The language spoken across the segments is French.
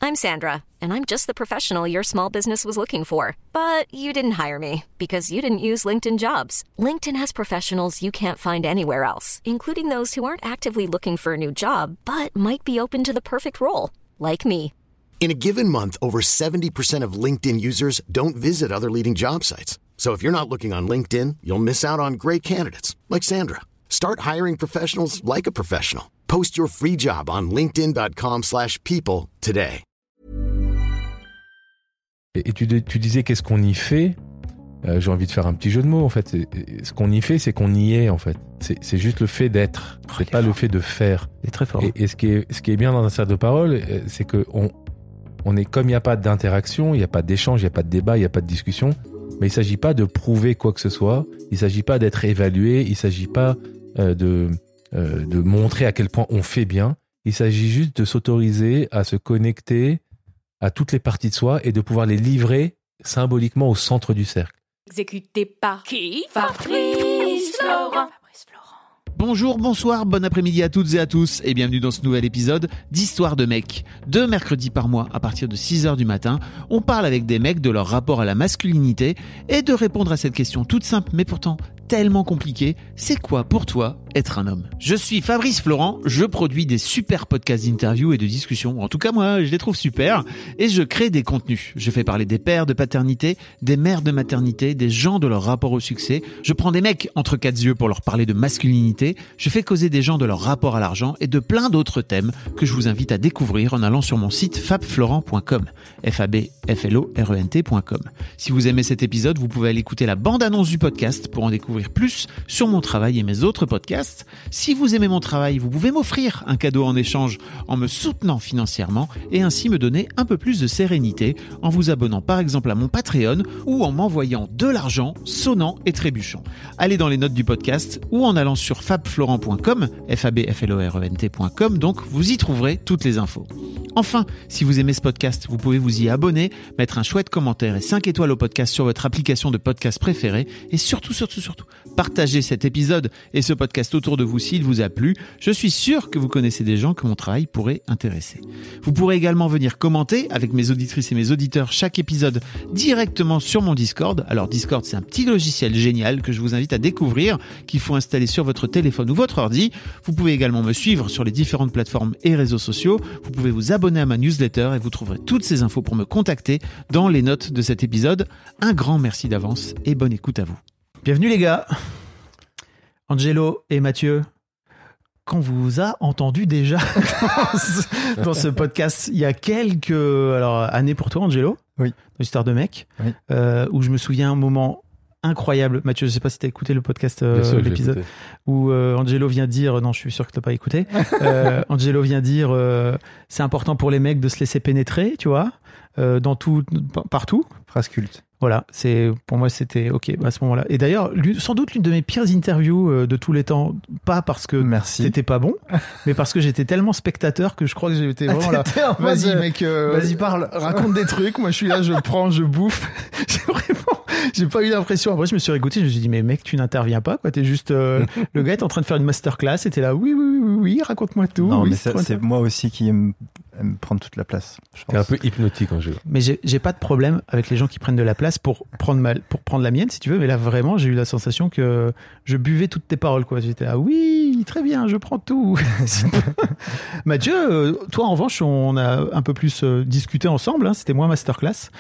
I'm Sandra, and I'm just the professional your small business was looking for. But you didn't hire me because you didn't use LinkedIn Jobs. LinkedIn has professionals you can't find anywhere else, including those who aren't actively looking for a new job, but might be open to the perfect role, like me. In a given month, over 70% of LinkedIn users don't visit other leading job sites. So if you're not looking on LinkedIn, you'll miss out on great candidates like Sandra. Start hiring professionals like a professional. Post your free job on linkedin.com/people today. Et tu disais qu'est-ce qu'on y fait. J'ai envie de faire un petit jeu de mots en fait. Ce qu'on y fait, c'est qu'on y est en fait. C'est juste le fait d'être. C'est pas le fait de faire. C'est très fort. Et ce qui est bien dans un cercle de parole, c'est que on est comme il n'y a pas d'interaction, il n'y a pas d'échange, il n'y a pas de débat, il n'y a pas de discussion. Mais il ne s'agit pas de prouver quoi que ce soit. Il ne s'agit pas d'être évalué. Il ne s'agit pas de montrer à quel point on fait bien. Il s'agit juste de s'autoriser à se connecter à toutes les parties de soi et de pouvoir les livrer symboliquement au centre du cercle. Exécuté par qui? Fabrice Florent. Bonjour, bonsoir, bon après-midi à toutes et à tous et bienvenue dans ce nouvel épisode d'Histoire de mecs. 2 mercredis par mois à partir de 6h du matin, on parle avec des mecs de leur rapport à la masculinité et de répondre à cette question toute simple mais pourtant tellement compliquée, c'est quoi pour toi être un homme? Je suis Fabrice Florent, je produis des super podcasts d'interviews et de discussions, en tout cas moi je les trouve super, et je crée des contenus. Je fais parler des pères de paternité, des mères de maternité, des gens de leur rapport au succès, je prends des mecs entre 4 yeux pour leur parler de masculinité, je fais causer des gens de leur rapport à l'argent et de plein d'autres thèmes que je vous invite à découvrir en allant sur mon site fabflorent.com, fabflorent.com. Si vous aimez cet épisode, vous pouvez aller écouter la bande-annonce du podcast pour en découvrir plus sur mon travail et mes autres podcasts. Si vous aimez mon travail, vous pouvez m'offrir un cadeau en échange en me soutenant financièrement et ainsi me donner un peu plus de sérénité en vous abonnant par exemple à mon Patreon ou en m'envoyant de l'argent sonnant et trébuchant. Allez dans les notes du podcast ou en allant sur fabflorent.com, fabflorent.com, donc vous y trouverez toutes les infos. Enfin, si vous aimez ce podcast, vous pouvez vous y abonner, mettre un chouette commentaire et 5 étoiles au podcast sur votre application de podcast préférée et surtout, partagez cet épisode et ce podcast autour de vous s'il vous a plu. Je suis sûr que vous connaissez des gens que mon travail pourrait intéresser. Vous pourrez également venir commenter avec mes auditrices et mes auditeurs chaque épisode directement sur mon Discord. Alors Discord, c'est un petit logiciel génial que je vous invite à découvrir, qu'il faut installer sur votre téléphone ou votre ordi. Vous pouvez également me suivre sur les différentes plateformes et réseaux sociaux. Vous pouvez vous abonner à ma newsletter et vous trouverez toutes ces infos pour me contacter dans les notes de cet épisode. Un grand merci d'avance et bonne écoute à vous. Bienvenue les gars. Angelo et Mathieu, qu'on vous a entendu déjà dans ce podcast il y a quelques années pour toi, Angelo. Oui. Dans Histoire de mec, oui. Où je me souviens un moment incroyable. Mathieu, je sais pas si tu as écouté le podcast, l'épisode où Angelo vient dire, non, je suis sûr que tu n'as pas écouté. Angelo vient dire, c'est important pour les mecs de se laisser pénétrer, tu vois, dans tout, partout. Phrase culte. Voilà, pour moi c'était ok à ce moment-là. Et d'ailleurs, sans doute l'une de mes pires interviews de tous les temps, pas parce que c'était pas bon, mais parce que j'étais tellement spectateur que je crois que j'étais vraiment là. Vas-y mec, vas-y parle, raconte des trucs. Moi je suis là, je prends, je bouffe. J'ai pas eu l'impression. Après je me suis réécouté, je me suis dit mais mec tu n'interviens pas quoi, t'es juste le gars est en train de faire une masterclass et t'es là oui, raconte-moi tout. Non oui, mais c'est moi aussi qui aime prendre toute la place. C'est un peu hypnotique en jeu. Mais j'ai pas de problème avec les gens qui prennent de la place pour prendre la mienne si tu veux, mais là vraiment j'ai eu la sensation que je buvais toutes tes paroles quoi. J'étais là oui très bien, je prends tout. Mathieu, toi en revanche on a un peu plus discuté ensemble, hein, c'était moins masterclass.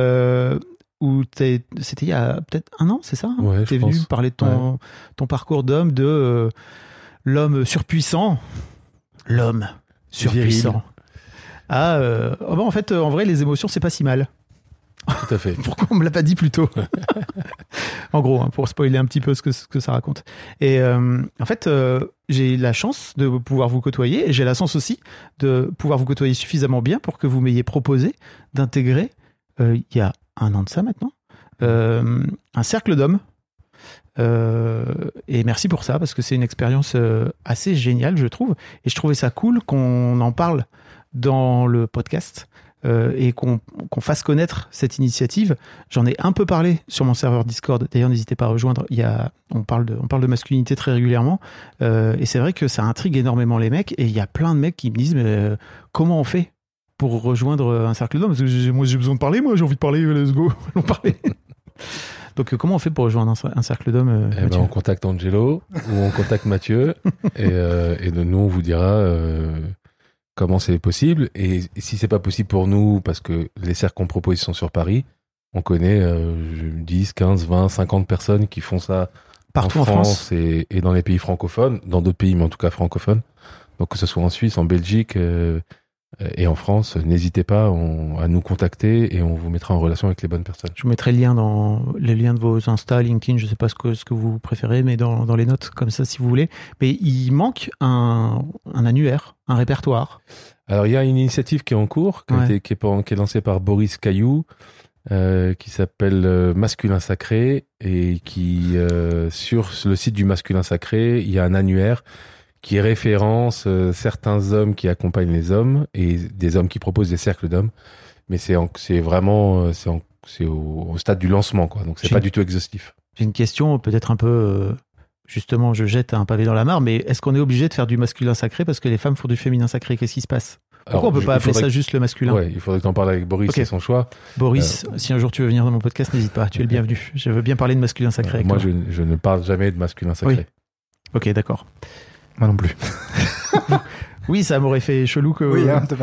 Où c'était il y a peut-être 1 an, c'est ça? Ouais, t'es venu parler de ton parcours d'homme, de l'homme surpuissant. L'homme surpuissant. En fait, en vrai, les émotions, c'est pas si mal. Tout à fait. Pourquoi on me l'a pas dit plus tôt? En gros, hein, pour spoiler un petit peu ce que ça raconte. Et en fait, j'ai la chance de pouvoir vous côtoyer et j'ai la chance aussi de pouvoir vous côtoyer suffisamment bien pour que vous m'ayez proposé d'intégrer, il y a 1 an de ça maintenant, un cercle d'hommes. Et merci pour ça, parce que c'est une expérience assez géniale, je trouve. Et je trouvais ça cool qu'on en parle dans le podcast et qu'on fasse connaître cette initiative. J'en ai un peu parlé sur mon serveur Discord. D'ailleurs, n'hésitez pas à rejoindre. On parle de masculinité très régulièrement. Et c'est vrai que ça intrigue énormément les mecs. Et il y a plein de mecs qui me disent mais, comment on fait pour rejoindre un cercle d'hommes? Parce que moi, j'ai besoin de parler, j'ai envie de parler, let's go, allons parler. Donc, comment on fait pour rejoindre un cercle d'hommes, Mathieu? On contacte Angelo ou on contacte Mathieu et nous, on vous dira comment c'est possible. Et si c'est pas possible pour nous, parce que les cercles qu'on propose sont sur Paris, on connaît 10, 15, 20, 50 personnes qui font ça partout en France et dans les pays francophones, dans d'autres pays, mais en tout cas francophones. Donc, que ce soit en Suisse, en Belgique et en France, n'hésitez pas à nous contacter et on vous mettra en relation avec les bonnes personnes. Je vous mettrai le lien dans les liens de vos Insta, LinkedIn, je sais pas ce que vous préférez, mais dans les notes, comme ça, si vous voulez. Mais il manque un annuaire, un répertoire. Alors, il y a une initiative qui est en cours, qui est lancée par Boris Caillou, qui s'appelle Masculin Sacré, et qui, sur le site du Masculin Sacré, il y a un annuaire qui référence certains hommes qui accompagnent les hommes et des hommes qui proposent des cercles d'hommes. Mais c'est vraiment au stade du lancement, quoi. Donc c'est pas du tout exhaustif. J'ai une question, peut-être un peu, justement, je jette un pavé dans la mare, mais est-ce qu'on est obligé de faire du masculin sacré parce que les femmes font du féminin sacré? Qu'est-ce qui se passe? Pourquoi on peut pas appeler ça juste le masculin? Ouais, il faudrait que tu en parles avec Boris, c'est son choix. Boris, si un jour tu veux venir dans mon podcast, n'hésite pas, tu es le bienvenu. Je veux bien parler de masculin sacré. Moi, je ne parle jamais de masculin sacré. Oui. Ok, d'accord. Moi non plus. Oui, ça m'aurait fait chelou que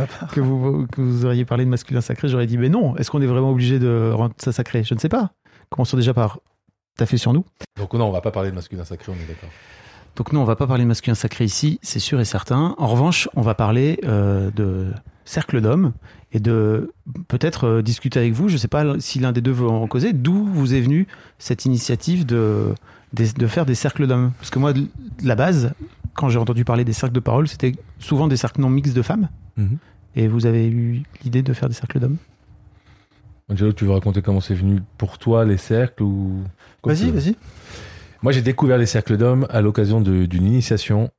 vous auriez parlé de masculin sacré. J'aurais dit, mais non, est-ce qu'on est vraiment obligé de rendre ça sacré? Je ne sais pas. Commençons déjà par taffer sur nous. Donc non, on va pas parler de masculin sacré, on est d'accord. Donc non, on va pas parler de masculin sacré ici, c'est sûr et certain. En revanche, on va parler de cercle d'hommes et de peut-être discuter avec vous. Je ne sais pas si l'un des deux veut en causer. D'où vous est venue cette initiative de faire des cercles d'hommes? Parce que moi, de la base, quand j'ai entendu parler des cercles de parole, c'était souvent des cercles non mixtes de femmes. Mm-hmm. Et vous avez eu l'idée de faire des cercles d'hommes? Angelo, tu veux raconter comment c'est venu pour toi les cercles ou... Vas-y. Moi, j'ai découvert les cercles d'hommes à l'occasion d'une initiation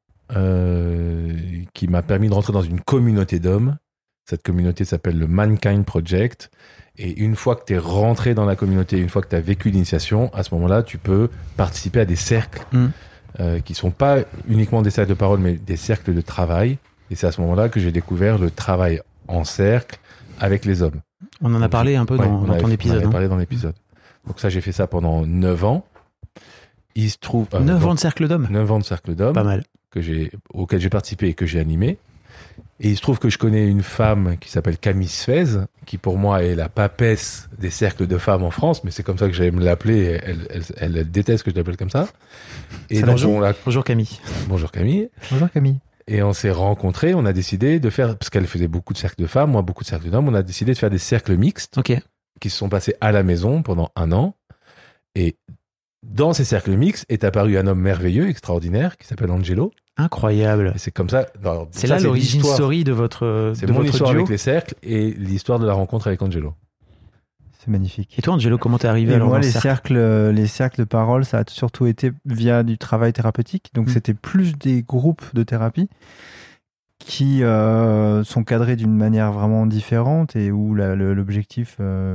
qui m'a permis de rentrer dans une communauté d'hommes. Cette communauté s'appelle le Mankind Project. Et une fois que tu es rentré dans la communauté, une fois que tu as vécu l'initiation, à ce moment-là, tu peux participer à des cercles qui sont pas uniquement des cercles de parole, mais des cercles de travail. Et c'est à ce moment-là que j'ai découvert le travail en cercle avec les hommes. On en a parlé un peu dans ton épisode. On en a parlé dans l'épisode. Donc ça, j'ai fait ça pendant 9 ans. Il se trouve... 9 ans de cercle d'hommes? 9 ans de cercle d'hommes. Pas mal. Auquel j'ai participé et que j'ai animé. Et il se trouve que je connais une femme qui s'appelle Camille Sfez, qui pour moi est la papesse des cercles de femmes en France, mais c'est comme ça que j'aime l'appeler. Elle déteste que je l'appelle comme ça. Et donc, bonjour Camille. Bonjour Camille. Bonjour Camille. Et on s'est rencontrés, on a décidé de faire, parce qu'elle faisait beaucoup de cercles de femmes, moi beaucoup de cercles d'hommes, on a décidé de faire des cercles mixtes qui se sont passés à la maison pendant 1 an. Et dans ces cercles mixtes est apparu un homme merveilleux, extraordinaire, qui s'appelle Angelo. Incroyable. Et c'est comme ça. C'est là l'origine story de votre. C'est mon histoire avec les cercles et l'histoire de la rencontre avec Angelo. C'est magnifique. Et toi, Angelo, comment t'es arrivé alors? Moi, les cercles de parole, ça a surtout été via du travail thérapeutique. Donc, c'était plus des groupes de thérapie qui sont cadrés d'une manière vraiment différente et où l'objectif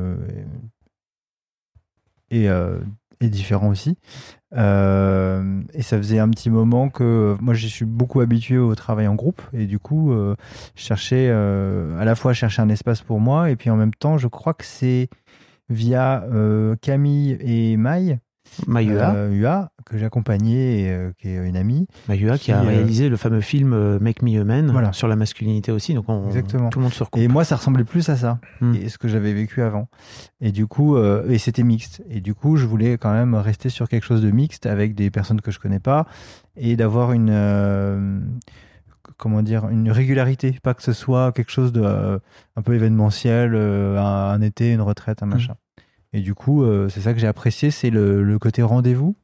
est différent aussi. Et ça faisait un petit moment que moi je suis beaucoup habitué au travail en groupe et du coup je cherchais à la fois chercher un espace pour moi et puis en même temps je crois que c'est via Camille et Ua que j'ai accompagné qui est une amie Ua qui a réalisé le fameux film Make Me a Man sur la masculinité aussi, donc exactement. Tout le monde se recoupe. Et moi ça ressemblait plus à ça et ce que j'avais vécu avant et du coup et c'était mixte et du coup je voulais quand même rester sur quelque chose de mixte avec des personnes que je connais pas et d'avoir une régularité, pas que ce soit quelque chose de un peu événementiel, un été, une retraite, un machin. Et du coup, c'est ça que j'ai apprécié, c'est le côté rendez-vous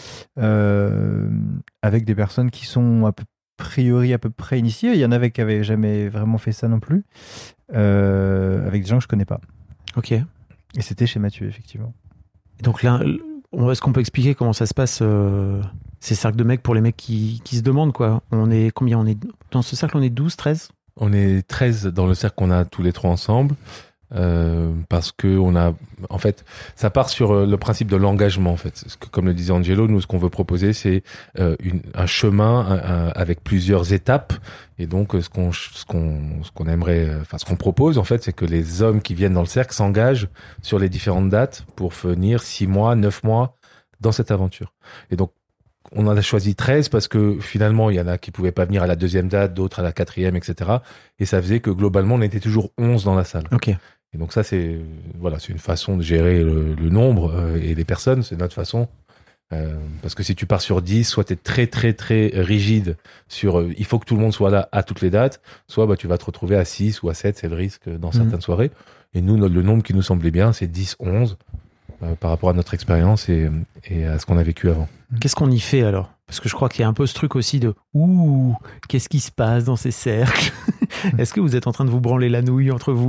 avec des personnes qui sont a priori à peu près initiées. Il y en avait qui n'avaient jamais vraiment fait ça non plus, avec des gens que je connais pas. Ok. Et c'était chez Mathieu, effectivement. Et donc là, est-ce qu'on peut expliquer comment ça se passe, ces cercles de mecs, pour les mecs qui se demandent, quoi? On est combien? Dans ce cercle, on est 12, 13? On est 13 dans le cercle qu'on a tous les trois ensemble. parce que en fait, ça part sur le principe de l'engagement. En fait, comme le disait Angelo, nous, ce qu'on veut proposer, c'est un chemin avec plusieurs étapes. Et donc, ce qu'on aimerait, enfin, ce qu'on propose, en fait, c'est que les hommes qui viennent dans le cercle s'engagent sur les différentes dates pour venir 6 mois, 9 mois dans cette aventure. Et donc, on en a choisi 13 parce que finalement, il y en a qui pouvaient pas venir à la 2e date, d'autres à la 4e, etc. Et ça faisait que globalement, on était toujours 11 dans la salle. Ok. Et donc ça, c'est une façon de gérer le nombre et les personnes. C'est notre façon. Parce que si tu pars sur 10, soit tu es très, très, très rigide sur il faut que tout le monde soit là à toutes les dates, soit tu vas te retrouver à 6 ou à 7, c'est le risque dans certaines soirées. Et nous, le nombre qui nous semblait bien, c'est 10, 11 par rapport à notre expérience et à ce qu'on a vécu avant. Qu'est-ce qu'on y fait alors ? Parce que je crois qu'il y a un peu ce truc aussi de qu'est-ce qui se passe dans ces cercles ? Est-ce que vous êtes en train de vous branler la nouille entre vous ?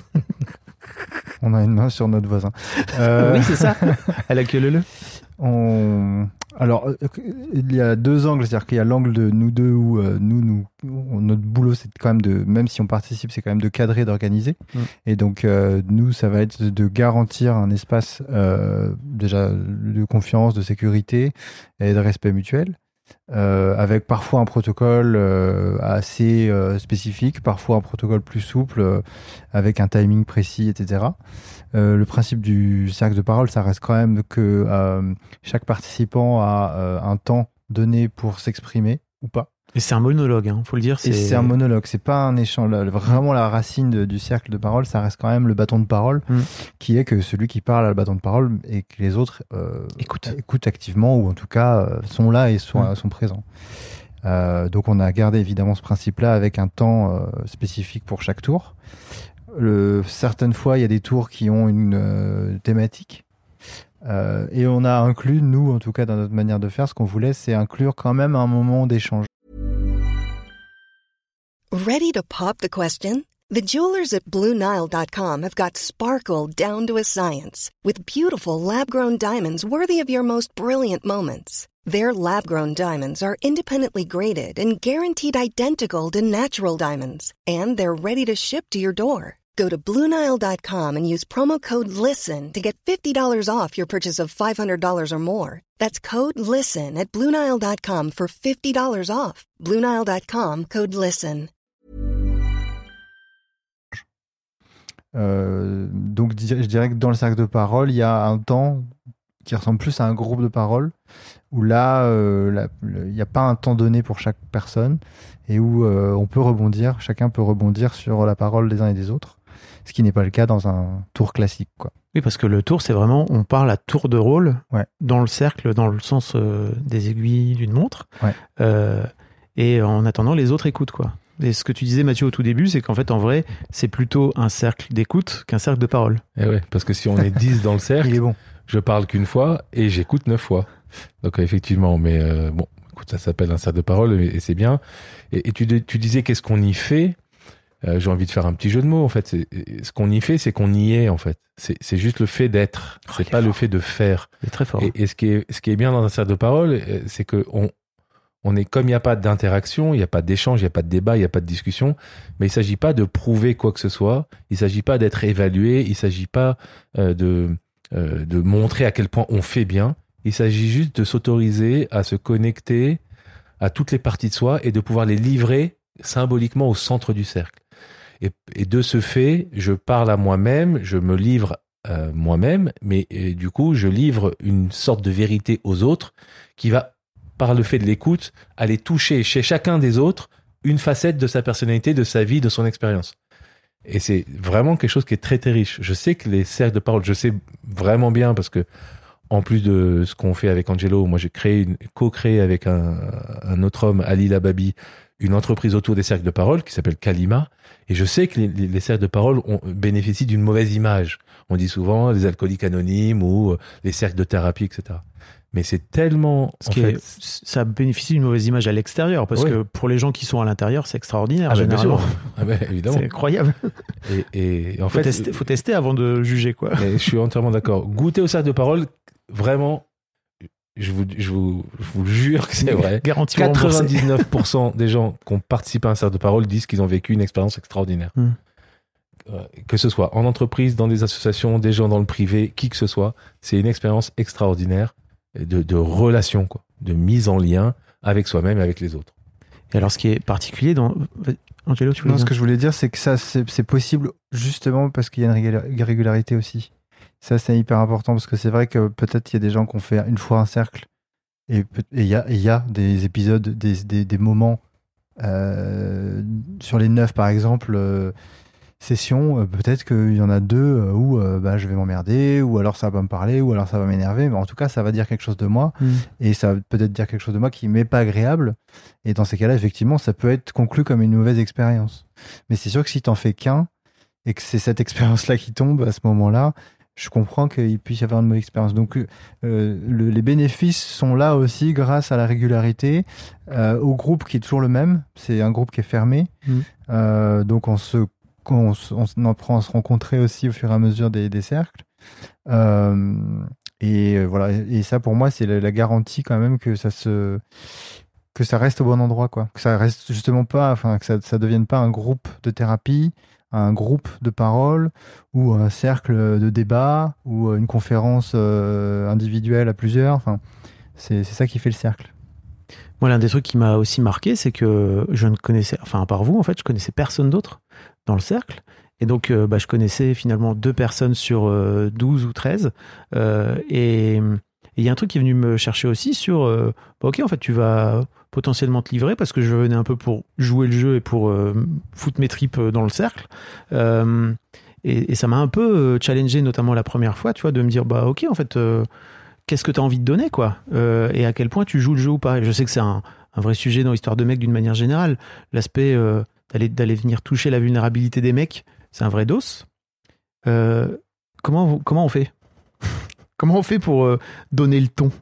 On a une main sur notre voisin. Oui, c'est ça. À la queue leu. Alors, il y a 2 angles, c'est-à-dire qu'il y a l'angle de nous deux où notre boulot, c'est quand même même si on participe, c'est quand même de cadrer, d'organiser. Et donc, nous, ça va être de garantir un espace déjà de confiance, de sécurité et de respect mutuel. Avec parfois un protocole assez spécifique, parfois un protocole plus souple, avec un timing précis, etc. Le principe du cercle de parole, ça reste quand même que chaque participant a un temps donné pour s'exprimer ou pas. Et c'est un monologue, hein, faut le dire. Et c'est un monologue, c'est pas un échange. Vraiment, la racine du cercle de parole, ça reste quand même le bâton de parole, qui est que celui qui parle a le bâton de parole et que les autres écoutent activement, ou en tout cas sont là et sont présents. Donc on a gardé évidemment ce principe-là avec un temps spécifique pour chaque tour. Certaines fois, il y a des tours qui ont une thématique. Et on a inclus, nous, en tout cas dans notre manière de faire, ce qu'on voulait, c'est inclure quand même un moment d'échange. Ready to pop the question? The jewelers at BlueNile.com have got sparkle down to a science with beautiful lab-grown diamonds worthy of your most brilliant moments. Their lab-grown diamonds are independently graded and guaranteed identical to natural diamonds, and they're ready to ship to your door. Go to BlueNile.com and use promo code LISTEN to get $50 off your purchase of $500 or more. That's code LISTEN at BlueNile.com for $50 off. BlueNile.com, code LISTEN. Donc je dirais que dans le cercle de parole, il y a un temps qui ressemble plus à un groupe de parole, où là, il n'y a pas un temps donné pour chaque personne, et où on peut rebondir, chacun peut rebondir sur la parole des uns et des autres, ce qui n'est pas le cas dans un tour classique, quoi. Oui, parce que le tour, c'est vraiment, on parle à tour de rôle, dans le cercle, dans le sens des aiguilles d'une montre, et en attendant, les autres écoutent, quoi. Et ce que tu disais, Mathieu, au tout début, c'est qu'en fait, en vrai, c'est plutôt un cercle d'écoute qu'un cercle de parole. Et ouais, parce que si on est 10 dans le cercle, il est bon. Je parle qu'une fois et j'écoute 9 fois. Donc effectivement, mais bon, écoute, ça s'appelle un cercle de parole et c'est bien. Et tu disais qu'est-ce qu'on y fait ? J'ai envie de faire un petit jeu de mots, en fait. Ce qu'on y fait, c'est qu'on y est, en fait. C'est juste le fait d'être. C'est pas le fait de faire. Il est très fort. Et ce qui est bien dans un cercle de parole, c'est que on est comme il n'y a pas d'interaction, il n'y a pas d'échange, il n'y a pas de débat, il n'y a pas de discussion, mais il ne s'agit pas de prouver quoi que ce soit, il ne s'agit pas d'être évalué, il ne s'agit pas de montrer à quel point on fait bien, il s'agit juste de s'autoriser à se connecter à toutes les parties de soi et de pouvoir les livrer symboliquement au centre du cercle. Et de ce fait, je parle à moi-même, je me livre moi-même, mais du coup, je livre une sorte de vérité aux autres qui va, par le fait de l'écoute, aller toucher chez chacun des autres une facette de sa personnalité, de sa vie, de son expérience. Et c'est vraiment quelque chose qui est très très riche. Je sais que les cercles de parole, je sais vraiment bien parce que en plus de ce qu'on fait avec Angelo, moi j'ai co-créé avec un autre homme, Ali Lababi, une entreprise autour des cercles de parole qui s'appelle Kalima. Et je sais que les cercles de parole bénéficient d'une mauvaise image. On dit souvent les alcooliques anonymes ou les cercles de thérapie, etc. Mais c'est tellement... Ça bénéficie d'une mauvaise image à l'extérieur, parce que pour les gens qui sont à l'intérieur, c'est extraordinaire. Généralement. Évidemment. C'est incroyable. Et en fait... Faut tester avant de juger, quoi. Je suis entièrement d'accord. Goûter au cercle de parole, vraiment, je vous jure que c'est vrai. 99% des gens qui ont participé à un cercle de parole disent qu'ils ont vécu une expérience extraordinaire. que ce soit en entreprise, dans des associations, des gens dans le privé, qui que ce soit, c'est une expérience extraordinaire de relation, quoi, de mise en lien avec soi-même et avec les autres. Et alors, ce qui est particulier dans... Angelo, tu voulais Non, dire ce que je voulais dire, c'est que ça, c'est possible justement parce qu'il y a une irrégularité aussi. Ça, c'est hyper important parce que c'est vrai que peut-être il y a des gens qui ont fait une fois un cercle et il y a des épisodes, des moments sur les 9, par exemple, sessions, peut-être qu'il y en a 2 où je vais m'emmerder, ou alors ça va pas me parler, ou alors ça va m'énerver, mais en tout cas ça va dire quelque chose de moi, et ça va peut-être dire quelque chose de moi qui m'est pas agréable, et dans ces cas-là effectivement ça peut être conclu comme une mauvaise expérience. Mais c'est sûr que si t'en fais qu'un, et que c'est cette expérience-là qui tombe à ce moment-là, je comprends qu'il puisse y avoir une mauvaise expérience. Donc les bénéfices sont là aussi grâce à la régularité, au groupe qui est toujours le même, c'est un groupe qui est fermé, donc on apprend à se rencontrer aussi au fur et à mesure des cercles. Et voilà. Et ça, pour moi, c'est la garantie quand même que ça reste au bon endroit, quoi. Que ça reste justement pas, enfin, que ça devienne pas un groupe de thérapie, un groupe de parole, ou un cercle de débat, ou une conférence individuelle à plusieurs. Enfin, c'est ça qui fait le cercle. Moi, l'un des trucs qui m'a aussi marqué, c'est que je ne connaissais, enfin, à part vous, en fait, je connaissais personne d'autre dans le cercle. Et donc, je connaissais finalement 2 personnes sur 12 ou 13. Et il y a un truc qui est venu me chercher aussi sur, ok, en fait, tu vas potentiellement te livrer parce que je venais un peu pour jouer le jeu et pour foutre mes tripes dans le cercle. Et ça m'a un peu challengé, notamment la première fois, tu vois, de me dire, ok, en fait, qu'est-ce que tu as envie de donner, quoi, et à quel point tu joues le jeu ou pas. Et je sais que c'est un vrai sujet dans l'histoire de mecs d'une manière générale. L'aspect d'aller venir toucher la vulnérabilité des mecs, c'est un vrai dos. Comment on fait Comment on fait pour donner le ton?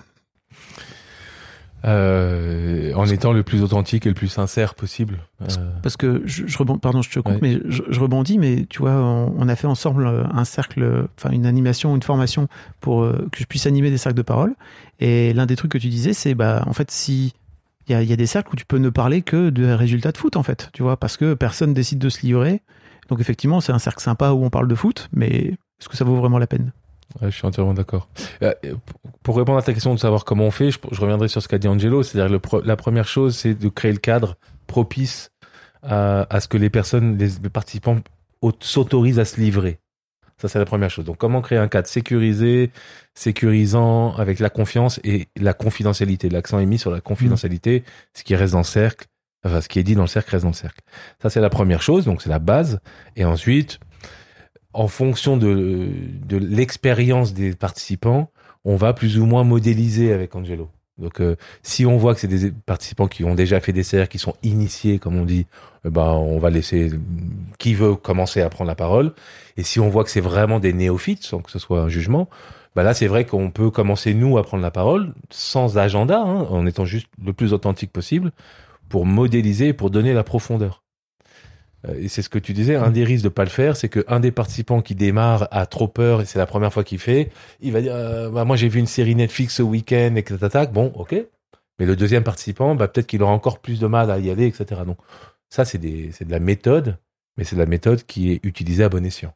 En étant le plus authentique et le plus sincère possible. Parce que je rebondis, pardon, je te coupe, mais je rebondis, mais tu vois, on a fait ensemble un cercle, enfin une animation, une formation pour que je puisse animer des cercles de parole. Et l'un des trucs que tu disais, c'est en fait, si il y a des cercles où tu peux ne parler que de résultats de foot, en fait, tu vois, parce que personne décide de se livrer. Donc effectivement, c'est un cercle sympa où on parle de foot, mais est-ce que ça vaut vraiment la peine? Ouais, je suis entièrement d'accord. Pour répondre à ta question de savoir comment on fait, je reviendrai sur ce qu'a dit Angelo. C'est-à-dire la première chose, c'est de créer le cadre propice à ce que les participants s'autorisent à se livrer. Ça, c'est la première chose. Donc, comment créer un cadre sécurisé, sécurisant, avec la confiance et la confidentialité. L'accent est mis sur la confidentialité. Ce qui reste dans le cercle, enfin, ce qui est dit dans le cercle reste dans le cercle. Ça, c'est la première chose. Donc, c'est la base. Et ensuite, en fonction de l'expérience des participants, on va plus ou moins modéliser avec Angelo. Donc, si on voit que c'est des participants qui ont déjà fait des cercles, qui sont initiés, comme on dit, on va laisser qui veut commencer à prendre la parole. Et si on voit que c'est vraiment des néophytes, sans que ce soit un jugement, là, c'est vrai qu'on peut commencer, nous, à prendre la parole, sans agenda, en étant juste le plus authentique possible, pour modéliser, pour donner la profondeur. Et c'est ce que tu disais, un des risques de pas le faire, c'est qu'un des participants qui démarre a trop peur et c'est la première fois qu'il fait, il va dire moi j'ai vu une série Netflix ce week-end et que t'attaques, bon ok, mais le deuxième participant peut-être qu'il aura encore plus de mal à y aller, etc. Donc ça c'est de la méthode, mais c'est de la méthode qui est utilisée à bon escient.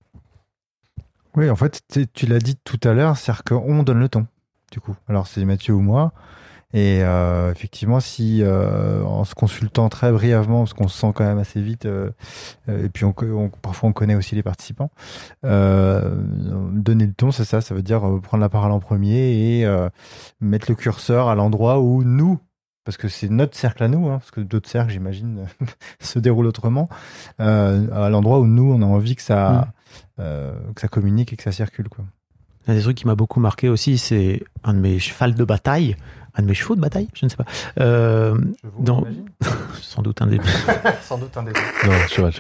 Oui, en fait tu l'as dit tout à l'heure, c'est-à-dire qu'on donne le ton du coup, alors c'est Mathieu ou moi. Et effectivement, si en se consultant très brièvement, parce qu'on se sent quand même assez vite, et puis parfois on connaît aussi les participants, donner le ton, c'est ça, ça veut dire prendre la parole en premier et mettre le curseur à l'endroit où nous, parce que c'est notre cercle à nous, parce que d'autres cercles, j'imagine, se déroulent autrement, à l'endroit où nous, on a envie que ça communique et que ça circule, quoi. Un des trucs qui m'a beaucoup marqué aussi, c'est un de mes chevals de bataille. Un de mes chevaux de bataille, je ne sais pas. Sans doute un des deux. Sans doute un des deux. Non, cheval.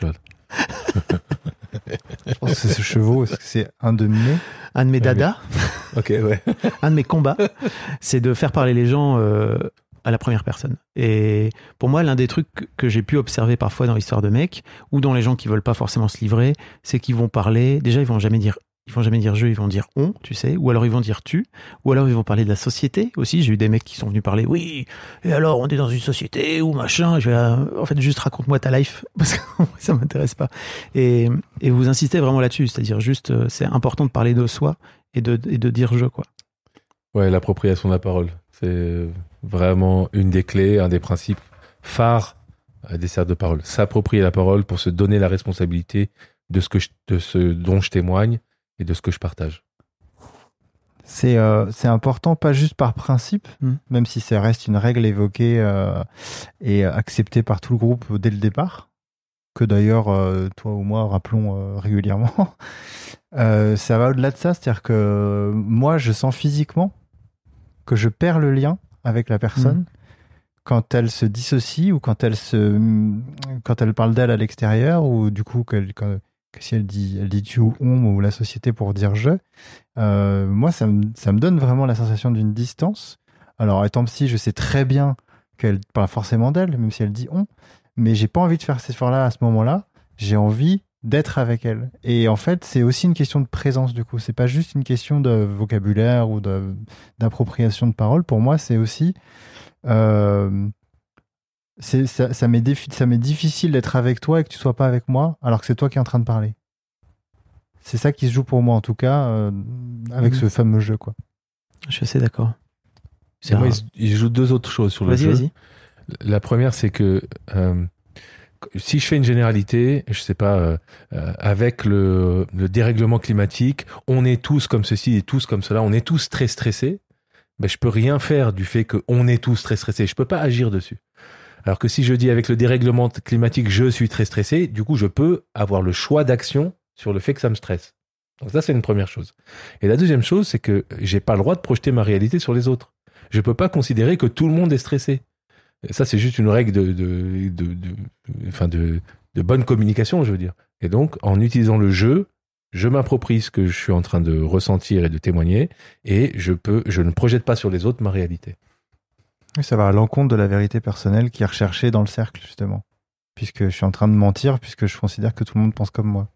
Je pense que c'est ce chevaux, est-ce que c'est un de mes dadas. Ok, ouais. Un de mes combats, c'est de faire parler les gens à la première personne. Et pour moi, l'un des trucs que j'ai pu observer parfois dans l'histoire de mecs, ou dans les gens qui veulent pas forcément se livrer, c'est qu'ils vont parler, déjà ils vont jamais dire Ils vont jamais dire je, ils vont dire on, tu sais, ou alors ils vont dire tu, ou alors ils vont parler de la société aussi. J'ai eu des mecs qui sont venus parler, oui, et alors on est dans une société ou machin. Je vais, en fait, juste raconte-moi ta life, parce que ça m'intéresse pas. Et vous insistez vraiment là-dessus, c'est-à-dire juste, c'est important de parler de soi et de dire je, quoi. Ouais, l'appropriation de la parole, c'est vraiment une des clés, un des principes phares des cercles de parole. S'approprier la parole pour se donner la responsabilité de ce dont je témoigne et de ce que je partage. C'est important, pas juste par principe, même si ça reste une règle évoquée et acceptée par tout le groupe dès le départ, que d'ailleurs, toi ou moi, rappelons régulièrement. Ça va au-delà de ça, c'est-à-dire que moi, je sens physiquement que je perds le lien avec la personne quand elle se dissocie ou quand elle parle d'elle à l'extérieur, ou du coup, que si elle dit tu ou on ou la société pour dire je, moi ça me donne vraiment la sensation d'une distance. Alors étant psy, je sais très bien qu'elle parle forcément d'elle, même si elle dit on, mais j'ai pas envie de faire cet effort-là à ce moment-là. J'ai envie d'être avec elle. Et en fait, c'est aussi une question de présence, du coup. C'est pas juste une question de vocabulaire ou d'appropriation de parole. Pour moi, c'est aussi ça m'est difficile d'être avec toi et que tu sois pas avec moi alors que c'est toi qui es en train de parler. C'est ça qui se joue pour moi en tout cas avec ce fameux jeu, quoi. Je suis assez d'accord. Moi, il joue deux autres choses sur le jeu. Vas-y. La première, c'est que si je fais une généralité, je sais pas, avec le dérèglement climatique, on est tous comme ceci et tous comme cela, on est tous très stressés. Ben, je peux rien faire du fait qu'on est tous très stressés. Je peux pas agir dessus. Alors que si je dis avec le dérèglement climatique, je suis très stressé, du coup, je peux avoir le choix d'action sur le fait que ça me stresse. Donc ça, c'est une première chose. Et la deuxième chose, c'est que j'ai pas le droit de projeter ma réalité sur les autres. Je peux pas considérer que tout le monde est stressé. Ça, c'est juste une règle de bonne communication, je veux dire. Et donc, en utilisant le jeu, je m'approprie ce que je suis en train de ressentir et de témoigner, et je ne projette pas sur les autres ma réalité. Ça va à l'encontre de la vérité personnelle qui est recherchée dans le cercle, justement. Puisque je suis en train de mentir, puisque je considère que tout le monde pense comme moi.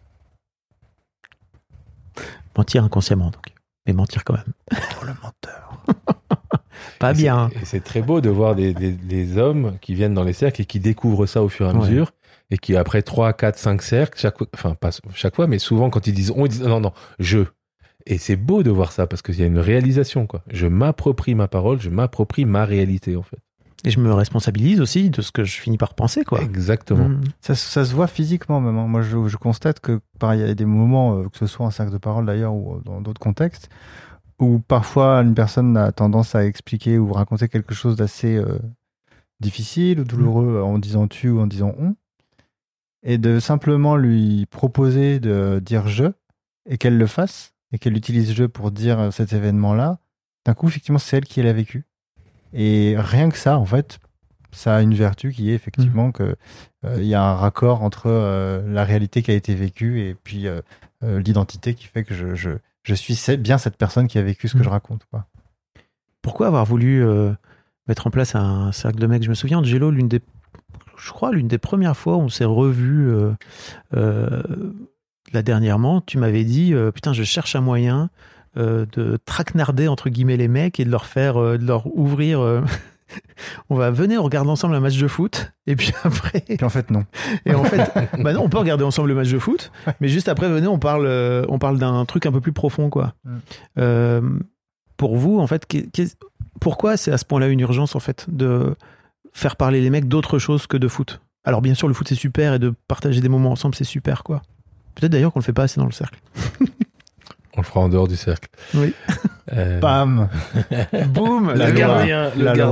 Mentir inconsciemment, donc. Mais mentir quand même. Oh, le menteur. Pas bien. Et c'est très beau de voir des hommes qui viennent dans les cercles et qui découvrent ça au fur et à mesure, et qui, après 3, 4, 5 cercles, pas chaque fois, mais souvent quand ils disent on, ils disent non, je. Et c'est beau de voir ça, parce qu'il y a une réalisation, quoi. Je m'approprie ma parole, je m'approprie ma réalité, en fait. Et je me responsabilise aussi de ce que je finis par penser, quoi. Exactement. Ça se voit physiquement, même. Moi, je constate que, pareil, il y a des moments, que ce soit en cercle de parole, d'ailleurs, ou dans d'autres contextes, où parfois une personne a tendance à expliquer ou raconter quelque chose d'assez difficile ou douloureux en disant tu ou en disant on, et de simplement lui proposer de dire je, et qu'elle le fasse, et qu'elle utilise je pour dire cet événement-là, d'un coup, effectivement, c'est elle qui l'a vécu. Et rien que ça, en fait, ça a une vertu qui est effectivement que y a un raccord entre la réalité qui a été vécue et puis l'identité qui fait que je suis bien cette personne qui a vécu ce que je raconte, quoi. Pourquoi avoir voulu mettre en place un cercle de mecs? Je me souviens, Angelo, l'une des premières fois où on s'est revus là dernièrement, tu m'avais dit putain, je cherche un moyen de traquenarder entre guillemets les mecs et de leur ouvrir on regarde ensemble un match de foot, et puis après et en fait non, bah non, on peut regarder ensemble le match de foot, mais juste après venez on parle d'un truc un peu plus profond, quoi. Pour vous, en fait, pourquoi c'est à ce point-là une urgence, en fait, de faire parler les mecs d'autre chose que de foot? Alors bien sûr, le foot c'est super, et de partager des moments ensemble c'est super, quoi. Peut-être d'ailleurs qu'on le fait pas assez dans le cercle. On le fera en dehors du cercle. Oui. Bam. Boum. Le gardien.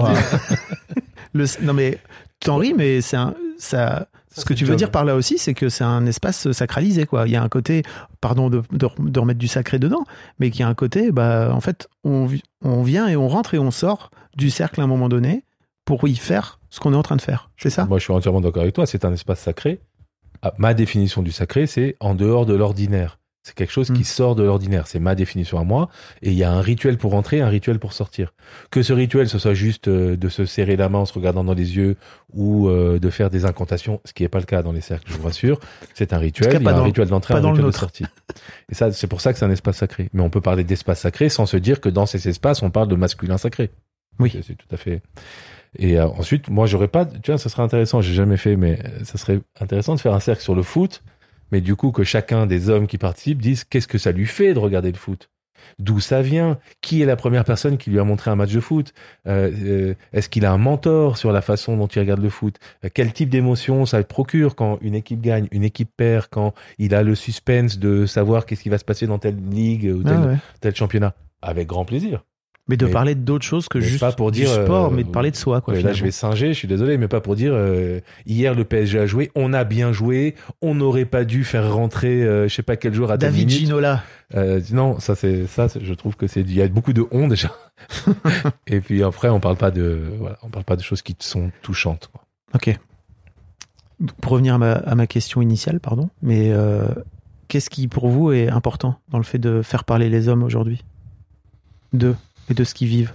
Non mais t'en ris, mais ce que tu veux dire par là aussi, c'est que c'est un espace sacralisé, quoi. Il y a un côté, pardon de remettre du sacré dedans, mais qu'il y a un côté, bah en fait, on vient et on rentre et on sort du cercle à un moment donné pour y faire ce qu'on est en train de faire. C'est ça? Moi, je suis entièrement d'accord avec toi. C'est un espace sacré. Ma définition du sacré, c'est en dehors de l'ordinaire. C'est quelque chose qui sort de l'ordinaire. C'est ma définition à moi. Et il y a un rituel pour entrer, un rituel pour sortir. Que ce rituel, ce soit juste de se serrer la main en se regardant dans les yeux ou de faire des incantations, ce qui n'est pas le cas dans les cercles, je vous rassure. C'est un rituel. Il y a un rituel d'entrée, un rituel de sortie. Et ça, c'est pour ça que c'est un espace sacré. Mais on peut parler d'espace sacré sans se dire que dans ces espaces, on parle de masculin sacré. Oui. C'est tout à fait... Et ensuite, moi, j'aurais pas... Tu vois, ça serait intéressant, j'ai jamais fait, mais ça serait intéressant de faire un cercle sur le foot. Mais du coup, que chacun des hommes qui participent disent qu'est-ce que ça lui fait de regarder le foot, d'où ça vient, qui est la première personne qui lui a montré un match de foot, est-ce qu'il a un mentor sur la façon dont il regarde le foot, quel type d'émotion ça procure quand une équipe gagne, une équipe perd, quand il a le suspense de savoir qu'est-ce qui va se passer dans telle ligue ou tel championnat. Avec grand plaisir. Mais parler d'autres choses que juste pas pour du dire, sport, mais de parler de soi. Quoi, là, je vais singer, je suis désolé, mais pas pour dire hier le PSG a joué, on a bien joué, on n'aurait pas dû faire rentrer je sais pas quel joueur à David Ginola. Non, je trouve que il y a beaucoup de honte déjà. Et puis après, on parle pas de choses qui sont touchantes. Quoi. Ok. Pour revenir à ma question initiale, pardon, mais qu'est-ce qui pour vous est important dans le fait de faire parler les hommes aujourd'hui, et de ce qu'ils vivent?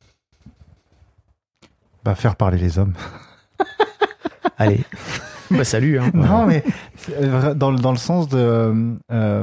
Faire parler les hommes. Allez. Salut. Hein. Non, mais dans le sens de...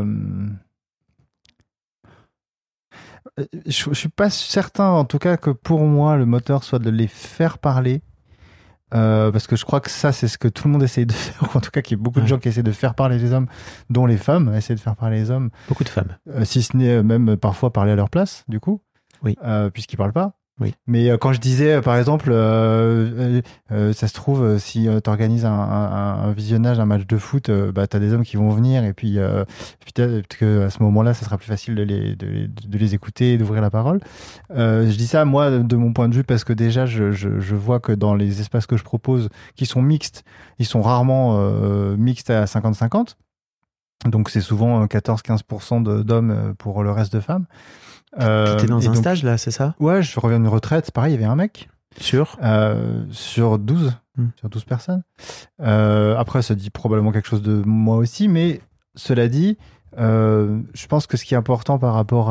je suis pas certain, en tout cas, que pour moi, le moteur soit de les faire parler. Parce que je crois que ça, c'est ce que tout le monde essaye de faire, ou en tout cas qu'il y a beaucoup de gens qui essaient de faire parler les hommes, dont les femmes essaient de faire parler les hommes. Beaucoup de femmes. Si ce n'est même parfois parler à leur place, du coup. Oui. Puisqu'ils parlent pas. Oui. Mais quand je disais, par exemple, ça se trouve, si tu organises un visionnage d'un match de foot, t'as des hommes qui vont venir, et puis peut-être qu'à ce moment-là, ça sera plus facile de les écouter et d'ouvrir la parole. Je dis ça, moi, de mon point de vue, parce que déjà, je vois que dans les espaces que je propose, qui sont mixtes, ils sont rarement mixtes à 50-50. Donc, c'est souvent 14-15% d'hommes pour le reste de femmes. T'étais dans un stage là, c'est ça? Ouais, je reviens d'une retraite, c'est pareil, il y avait un mec. Sur 12 personnes. Après, ça dit probablement quelque chose de moi aussi, mais cela dit, je pense que ce qui est important par rapport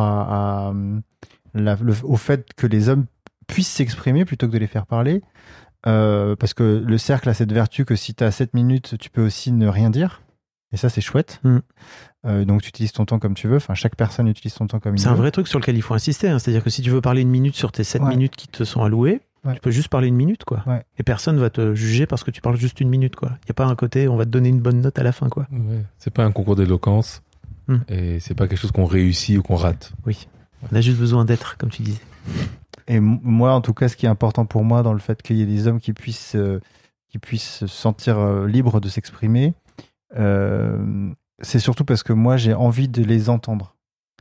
au fait que les hommes puissent s'exprimer plutôt que de les faire parler, parce que le cercle a cette vertu que si tu as 7 minutes, tu peux aussi ne rien dire. Et ça, c'est chouette. Donc, tu utilises ton temps comme tu veux. Enfin, chaque personne utilise son temps comme il veut. C'est un vrai truc sur lequel il faut insister. Hein. C'est-à-dire que si tu veux parler 1 minute sur tes 7 minutes qui te sont allouées, tu peux juste parler 1 minute, quoi. Ouais. Et personne va te juger parce que tu parles juste 1 minute, quoi. Il n'y a pas un côté, on va te donner une bonne note à la fin, quoi. Ouais. C'est pas un concours d'éloquence. Et c'est pas quelque chose qu'on réussit ou qu'on rate. Oui. On a juste besoin d'être, comme tu disais. Et moi, en tout cas, ce qui est important pour moi dans le fait qu'il y ait des hommes qui puissent se sentir libres de s'exprimer, c'est surtout parce que moi j'ai envie de les entendre.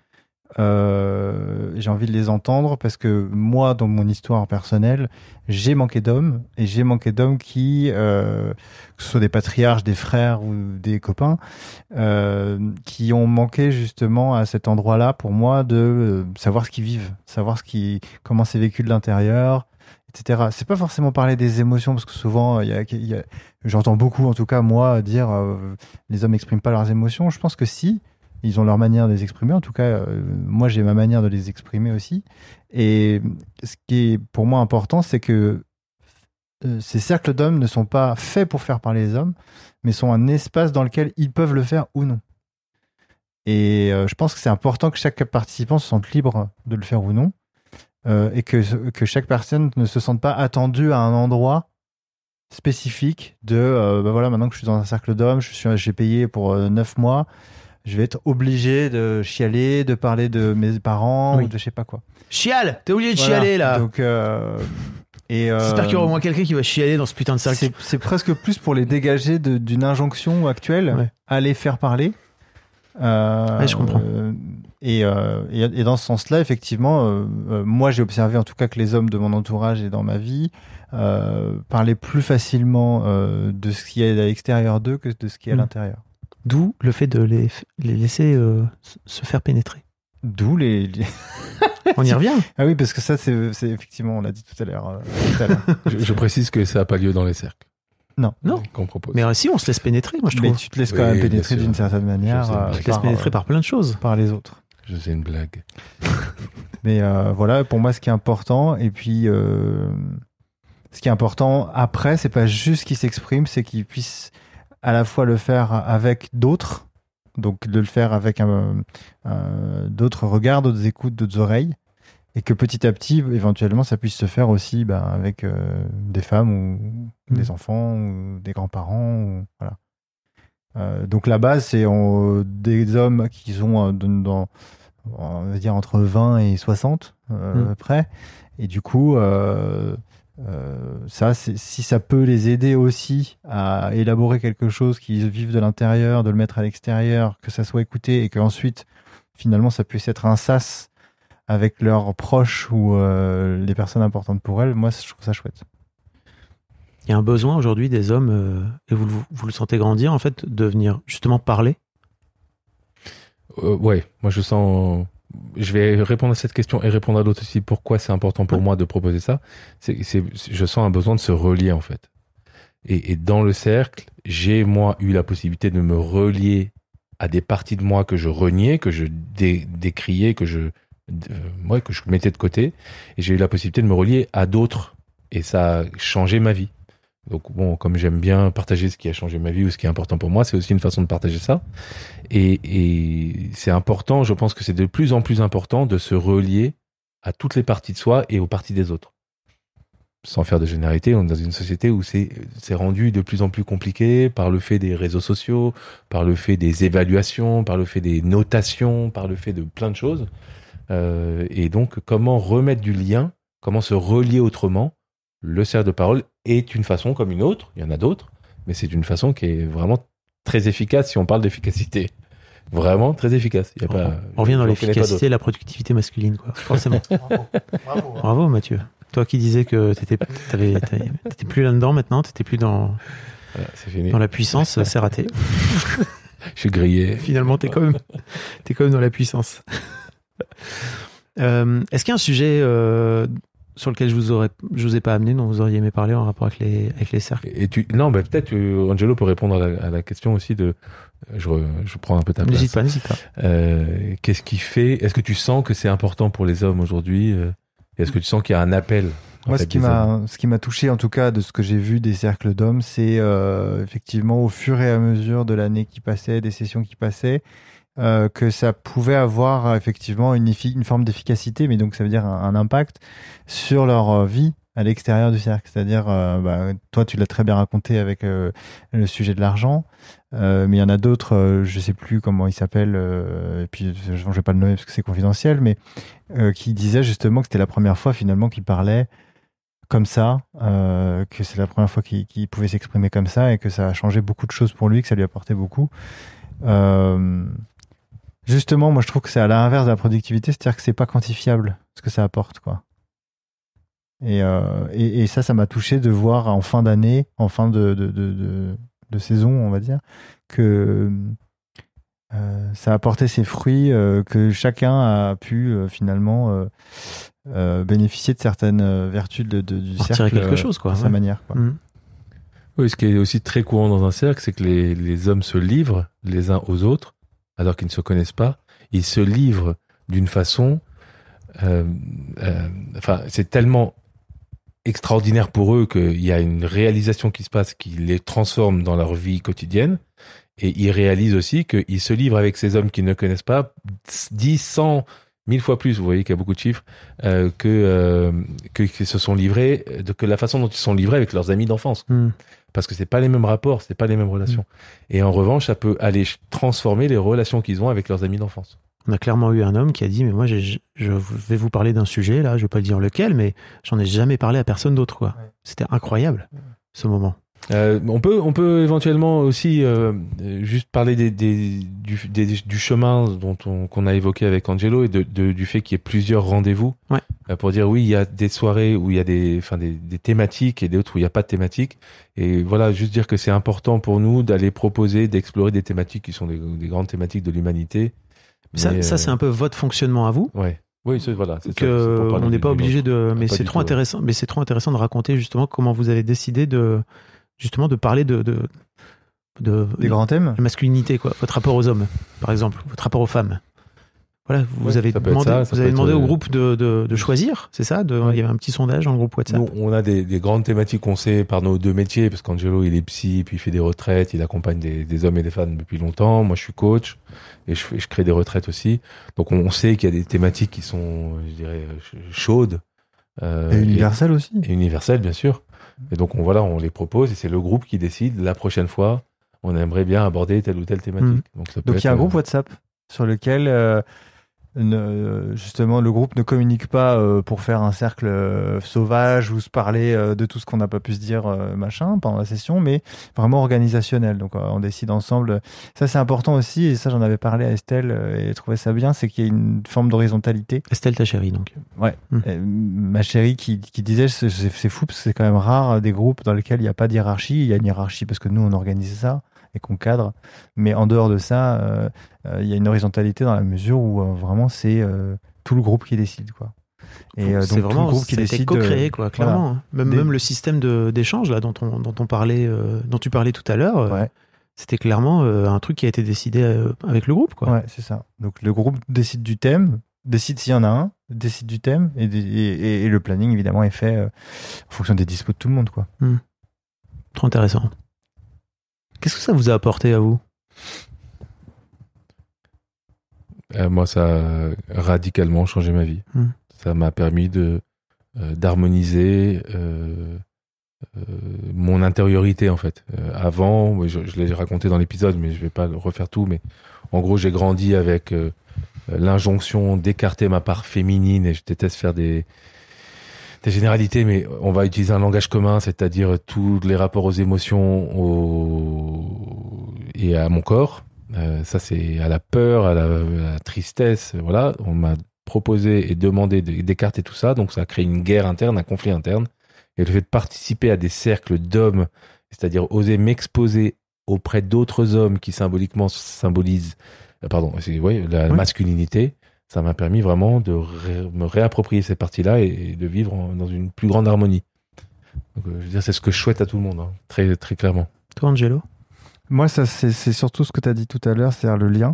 J'ai envie de les entendre parce que moi, dans mon histoire personnelle, j'ai manqué d'hommes, et j'ai manqué d'hommes qui, que ce soit des patriarches, des frères ou des copains, qui ont manqué justement à cet endroit-là pour moi de savoir ce qu'ils vivent, savoir comment c'est vécu de l'intérieur, etc. C'est pas forcément parler des émotions, parce que souvent j'entends beaucoup, en tout cas moi, dire les hommes n'expriment pas leurs émotions. Je pense que si, ils ont leur manière de les exprimer. En tout cas, moi j'ai ma manière de les exprimer aussi. Et ce qui est pour moi important, c'est que ces cercles d'hommes ne sont pas faits pour faire parler les hommes, mais sont un espace dans lequel ils peuvent le faire ou non. Et je pense que c'est important que chaque participant se sente libre de le faire ou non. Et que chaque personne ne se sente pas attendue à un endroit spécifique de voilà, maintenant que je suis dans un cercle d'hommes, j'ai payé pour 9 mois, je vais être obligé de chialer, de parler de mes parents ou de je sais pas quoi. Chiale, t'es obligé de chialer là. Donc j'espère qu'il y aura au moins quelqu'un qui va chialer dans ce putain de cercle. C'est presque plus pour les dégager d'une injonction actuelle à les faire parler. Je comprends. Et dans ce sens-là, effectivement, moi j'ai observé en tout cas que les hommes de mon entourage et dans ma vie parlaient plus facilement de ce qui est à l'extérieur d'eux que de ce qui est à l'intérieur. D'où le fait de les laisser se faire pénétrer. D'où On y revient. Ah oui, parce que ça, c'est effectivement, on l'a dit tout à l'heure. Je précise que ça n'a pas lieu dans les cercles. Non. qu'on propose. Mais si, on se laisse pénétrer, moi je trouve. Mais tu te laisses quand même Oui, pénétrer bien sûr. d'une certaine manière Tu te laisses pénétrer par plein de choses. par les autres. Je faisais une blague. Mais voilà, pour moi, ce qui est important, et puis ce qui est important après, c'est pas juste qu'il s'exprime, c'est qu'il puisse à la fois le faire avec d'autres, donc de le faire avec d'autres regards, d'autres écoutes, d'autres oreilles, et que petit à petit, éventuellement, ça puisse se faire aussi avec des femmes ou des enfants ou des grands-parents. Voilà. Donc la base, c'est des hommes qui sont on va dire entre 20 et 60 près. Et du coup, si ça peut les aider aussi à élaborer quelque chose qu'ils vivent de l'intérieur, de le mettre à l'extérieur, que ça soit écouté et qu'ensuite, finalement, ça puisse être un sas avec leurs proches ou les personnes importantes pour elles, moi, je trouve ça chouette. Il y a un besoin aujourd'hui des hommes, et vous le sentez grandir, en fait, de venir justement parler. Ouais, moi je sens. Je vais répondre à cette question et répondre à l'autre aussi. Pourquoi c'est important pour moi de proposer ça ? Je sens un besoin de se relier en fait. Et dans le cercle, j'ai moi eu la possibilité de me relier à des parties de moi que je reniais, que je décriais, que je mettais de côté. Et j'ai eu la possibilité de me relier à d'autres. Et ça a changé ma vie. Donc bon, comme j'aime bien partager ce qui a changé ma vie ou ce qui est important pour moi, c'est aussi une façon de partager ça. Et c'est important, je pense que c'est de plus en plus important de se relier à toutes les parties de soi et aux parties des autres. Sans faire de généralité, on est dans une société où c'est rendu de plus en plus compliqué par le fait des réseaux sociaux, par le fait des évaluations, par le fait des notations, par le fait de plein de choses. Et donc, comment remettre du lien, comment se relier autrement ? Le cercle de parole est une façon comme une autre, il y en a d'autres, mais c'est une façon qui est vraiment très efficace si on parle d'efficacité. Vraiment très efficace. Il y a on revient dans l'efficacité et la productivité masculine, quoi. Forcément. Bravo Mathieu. Toi qui disais que t'étais plus là-dedans maintenant, t'étais plus dans la puissance, c'est raté. Je suis grillé. Finalement, t'es quand même dans la puissance. Est-ce qu'il y a un sujet sur lequel je vous ai pas amené, dont vous auriez aimé parler en rapport avec les cercles? Peut-être Angelo peut répondre à la question aussi de. Je prends un peu ta place. N'hésite pas. Qu'est-ce qui fait? Est-ce que tu sens que c'est important pour les hommes aujourd'hui? Est-ce que tu sens qu'il y a un appel? Moi, ce qui m'a touché, en tout cas, de ce que j'ai vu des cercles d'hommes, c'est effectivement au fur et à mesure de l'année qui passait, des sessions qui passaient, que ça pouvait avoir effectivement une forme d'efficacité, mais donc ça veut dire un impact sur leur vie à l'extérieur du cercle. C'est-à-dire, toi, tu l'as très bien raconté avec le sujet de l'argent, mais il y en a d'autres, je sais plus comment ils s'appellent, et puis je vais pas le nommer parce que c'est confidentiel, mais qui disaient justement que c'était la première fois finalement qu'ils parlaient comme ça, que c'est la première fois qu'il pouvait s'exprimer comme ça et que ça a changé beaucoup de choses pour lui, que ça lui apportait beaucoup. Justement, moi je trouve que c'est à l'inverse de la productivité, c'est-à-dire que c'est pas quantifiable ce que ça apporte, quoi. Et ça m'a touché de voir en fin d'année, en fin de saison, on va dire, que ça a apporté ses fruits, que chacun a pu finalement bénéficier de certaines vertus du cercle, quelque chose, quoi, à sa manière, quoi. Mmh. Oui, ce qui est aussi très courant dans un cercle, c'est que les hommes se livrent les uns aux autres, alors qu'ils ne se connaissent pas. Ils se livrent d'une façon... c'est tellement extraordinaire pour eux qu'il y a une réalisation qui se passe qui les transforme dans leur vie quotidienne. Et ils réalisent aussi qu'ils se livrent avec ces hommes qu'ils ne connaissent pas 10, 100, 1000 fois plus, vous voyez qu'il y a beaucoup de chiffres, que se sont livrés, que la façon dont ils sont livrés avec leurs amis d'enfance. Parce que c'est pas les mêmes rapports, c'est pas les mêmes relations. Et en revanche, ça peut aller transformer les relations qu'ils ont avec leurs amis d'enfance. On a clairement eu un homme qui a dit, mais moi, je vais vous parler d'un sujet, là, je vais pas dire lequel, mais j'en ai jamais parlé à personne d'autre, quoi. Ouais. C'était incroyable, ce moment. On peut éventuellement aussi juste parler du chemin qu'on a évoqué avec Angelo et du fait qu'il y ait plusieurs rendez-vous, ouais. Pour dire oui, il y a des soirées où il y a des thématiques et d'autres où il n'y a pas de thématiques. Et voilà, juste dire que c'est important pour nous d'aller proposer, d'explorer des thématiques qui sont des grandes thématiques de l'humanité. Ça, c'est un peu votre fonctionnement à vous. Ouais. Oui, voilà. On n'est pas obligé de. Mais c'est trop intéressant. Mais c'est trop intéressant de raconter justement comment vous avez décidé de justement de parler de Des grands thèmes. la masculinité, quoi. Votre rapport aux hommes, par exemple, votre rapport aux femmes. Voilà, vous avez ça peut être demandé, ça, vous avez peut demandé être, au groupe de choisir, c'est ça? Il y avait un petit sondage dans le groupe WhatsApp. Nous, on a des grandes thématiques qu'on sait par nos deux métiers, parce qu'Angelo, il est psy, puis il fait des retraites, il accompagne des hommes et des femmes depuis longtemps. Moi, je suis coach, et je crée des retraites aussi. Donc, on sait qu'il y a des thématiques qui sont, je dirais, chaudes. Et universel aussi. Et universelles, bien sûr. Et donc, on les propose, et c'est le groupe qui décide, la prochaine fois, on aimerait bien aborder telle ou telle thématique. Donc, il y a un groupe WhatsApp sur lequel... justement le groupe ne communique pas pour faire un cercle sauvage ou se parler de tout ce qu'on n'a pas pu se dire machin pendant la session, mais vraiment organisationnel. Donc on décide ensemble. Ça c'est important aussi, et ça j'en avais parlé à Estelle et elle trouvait ça bien, c'est qu'il y a une forme d'horizontalité. Estelle, ta chérie, donc. Ouais. Ma chérie qui disait c'est fou parce que c'est quand même rare des groupes dans lesquels il n'y a pas de hiérarchie. Il y a une hiérarchie parce que nous on organise ça et qu'on cadre, mais en dehors de ça il y a une horizontalité dans la mesure où vraiment c'est tout le groupe qui décide, quoi. Et c'est donc vraiment tout le groupe qui décide co-créé, quoi, clairement. Voilà. Même le système d'échange là dont tu parlais tout à l'heure, Ouais. c'était clairement un truc qui a été décidé avec le groupe, quoi. Ouais, c'est ça. Donc le groupe décide du thème, décide s'il y en a un, décide du thème, et le planning évidemment est fait en fonction des dispos de tout le monde, quoi. Trop intéressant. Qu'est-ce que ça vous a apporté à vous? Moi, ça a radicalement changé ma vie. Ça m'a permis d'harmoniser mon intériorité, en fait. Avant, je l'ai raconté dans l'épisode, mais je vais pas le refaire tout, mais en gros, j'ai grandi avec l'injonction d'écarter ma part féminine, et je déteste faire des généralités, mais on va utiliser un langage commun, c'est-à-dire tous les rapports aux émotions et à mon corps. Ça, c'est à la peur, à la tristesse. Voilà, on m'a proposé et demandé d'écarter tout ça, donc ça a créé une guerre interne, un conflit interne. Et le fait de participer à des cercles d'hommes, c'est-à-dire oser m'exposer auprès d'autres hommes qui symboliquement symbolisent, la masculinité, ça m'a permis vraiment de me réapproprier cette partie-là et de vivre dans une plus grande harmonie. Donc, je veux dire, c'est ce que je souhaite à tout le monde, hein, très, très clairement. Toi, Angelo? Moi, ça, c'est surtout ce que tu as dit tout à l'heure, c'est-à-dire le lien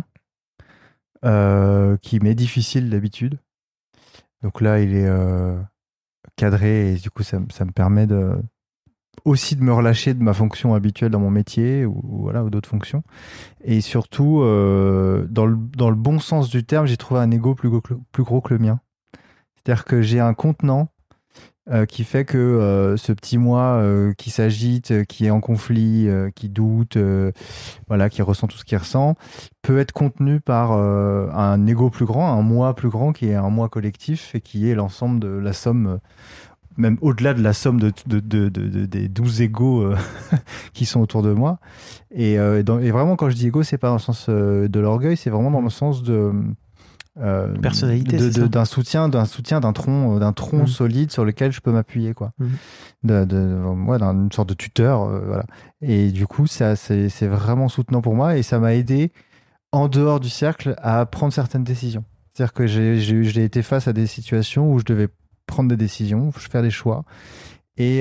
qui m'est difficile d'habitude. Donc là, il est cadré, et du coup, ça me permet aussi de me relâcher de ma fonction habituelle dans mon métier ou d'autres fonctions. Et surtout, dans le bon sens du terme, j'ai trouvé un ego plus gros que le mien. C'est-à-dire que j'ai un contenant qui fait que ce petit moi qui s'agite, qui est en conflit, qui doute, qui ressent tout ce qu'il ressent, peut être contenu par un ego plus grand, un moi plus grand, qui est un moi collectif et qui est l'ensemble de la somme, même au-delà de la somme des 12 égos qui sont autour de moi. Et vraiment, quand je dis ego, c'est pas dans le sens de l'orgueil, c'est vraiment dans le sens de personnalité, d'un soutien, d'un tronc solide sur lequel je peux m'appuyer, quoi. D'une sorte de tuteur, voilà. Et du coup, ça, c'est vraiment soutenant pour moi, et ça m'a aidé en dehors du cercle à prendre certaines décisions. C'est-à-dire que j'ai été face à des situations où je devais prendre des décisions, faire des choix, et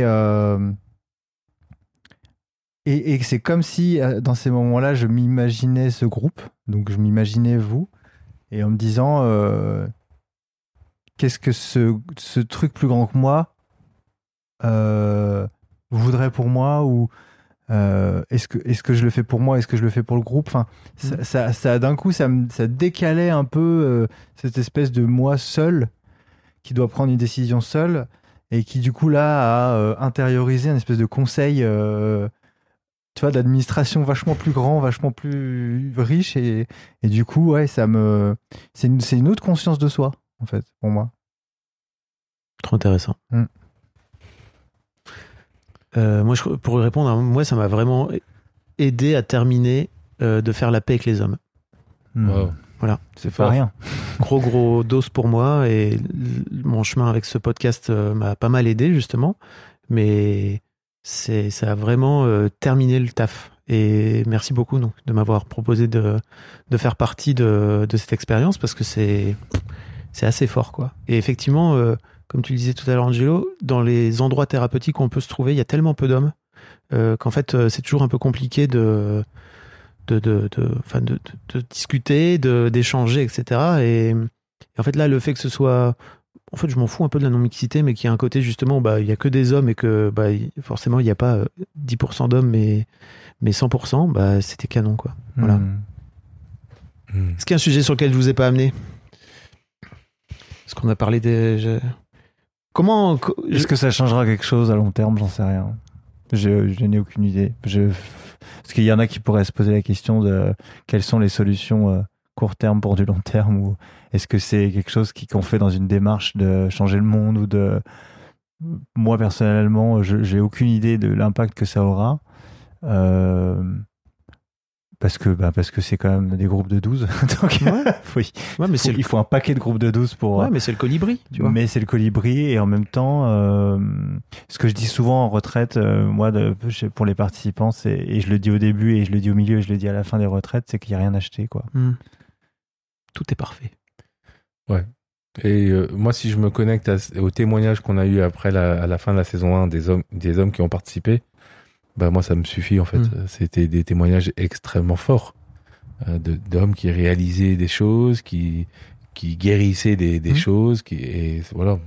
c'est comme si dans ces moments-là, je m'imaginais ce groupe, donc je m'imaginais vous. Et en me disant, qu'est-ce que ce truc plus grand que moi voudrait pour moi, ou est-ce que je le fais pour moi, est-ce que je le fais pour le groupe, enfin, ça d'un coup, ça décalait un peu cette espèce de moi seul qui doit prendre une décision seul, et qui du coup là a intériorisé une espèce de conseil tu vois, d'administration vachement plus grand, vachement plus riche, et du coup, ouais, c'est une autre conscience de soi, en fait, pour moi. Trop intéressant. Moi, pour répondre, moi, ça m'a vraiment aidé à terminer de faire la paix avec les hommes. Wow. Voilà. C'est pas rien. Gros dose pour moi, et mon chemin avec ce podcast m'a pas mal aidé, justement, mais ça a vraiment terminé le taf. Et merci beaucoup de m'avoir proposé de faire partie de cette expérience, parce que c'est assez fort, quoi. Et effectivement, comme tu le disais tout à l'heure, Angelo, dans les endroits thérapeutiques où on peut se trouver, il y a tellement peu d'hommes qu'en fait c'est toujours un peu compliqué de discuter, d'échanger, etc. Et en fait là, le fait que ce soit, en fait, je m'en fous un peu de la non-mixité, mais qu'il y a un côté justement, il y a que des hommes et que forcément il n'y a pas 10% d'hommes, mais 100%, c'était canon, quoi. Voilà. Est-ce qu'il y a un sujet sur lequel je vous ai pas amené? Est-ce qu'on a parlé des... Comment... Est-ce que ça changera quelque chose à long terme? J'en sais rien. Je n'ai aucune idée. Parce qu'il y en a qui pourraient se poser la question de quelles sont les solutions court terme pour du long terme, ou est-ce que c'est quelque chose qu'on fait dans une démarche de changer le monde, ou de... Moi personnellement, j'ai aucune idée de l'impact que ça aura, parce que c'est quand même des groupes de 12. Donc, oui. Ouais, mais il faut un paquet de groupes de 12 pour... Ouais, mais c'est le colibri, tu vois. Mais c'est le colibri, et en même temps, ce que je dis souvent en retraite, moi, pour les participants, et je le dis au début, et je le dis au milieu, et je le dis à la fin des retraites, c'est qu'il n'y a rien acheté, quoi. Tout est parfait. Ouais. Et moi, si je me connecte au témoignage qu'on a eu après à la fin de la saison 1 des hommes qui ont participé, moi, ça me suffit, en fait. C'était des témoignages extrêmement forts d'hommes qui réalisaient des choses, qui guérissaient des choses, et voilà.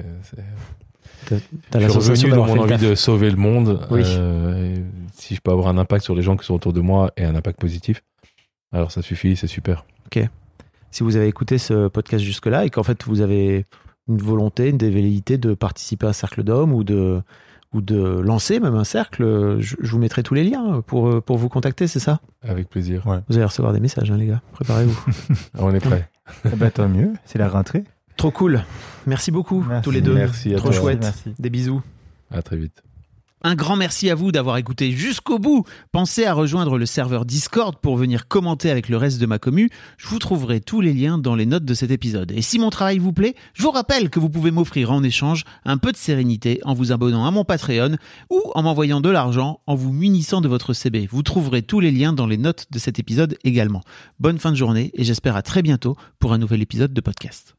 T'as la je suis sensation revenu dans d'avoir mon fait envie de sauver le monde. Oui. Si je peux avoir un impact sur les gens qui sont autour de moi, et un impact positif, alors ça suffit, c'est super. Ok. Si vous avez écouté ce podcast jusque-là et qu'en fait vous avez une volonté, une velléité de participer à un cercle d'hommes ou de lancer même un cercle, je vous mettrai tous les liens pour vous contacter, c'est ça? Avec plaisir. Ouais. Vous allez recevoir des messages, les gars. Préparez-vous. On est prêts. Tant mieux, c'est la rentrée. Trop cool. Merci beaucoup, tous les deux. Merci à Trop toi. chouette. Merci. Des bisous. À très vite. Un grand merci à vous d'avoir écouté jusqu'au bout. Pensez à rejoindre le serveur Discord pour venir commenter avec le reste de ma commu. Je vous trouverai tous les liens dans les notes de cet épisode. Et si mon travail vous plaît, je vous rappelle que vous pouvez m'offrir en échange un peu de sérénité en vous abonnant à mon Patreon ou en m'envoyant de l'argent en vous munissant de votre CB. Vous trouverez tous les liens dans les notes de cet épisode également. Bonne fin de journée et j'espère à très bientôt pour un nouvel épisode de podcast.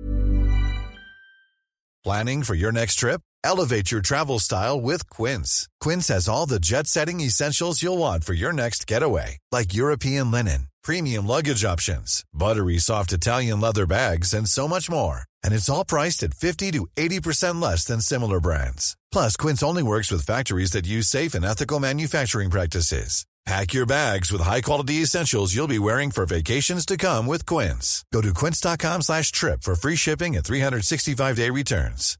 Planning for your next trip? Elevate your travel style with Quince. Quince has all the jet-setting essentials you'll want for your next getaway, like European linen, premium luggage options, buttery soft Italian leather bags, and so much more. And it's all priced at 50 to 80% less than similar brands. Plus, Quince only works with factories that use safe and ethical manufacturing practices. Pack your bags with high-quality essentials you'll be wearing for vacations to come with Quince. Go to quince.com/trip for free shipping and 365-day returns.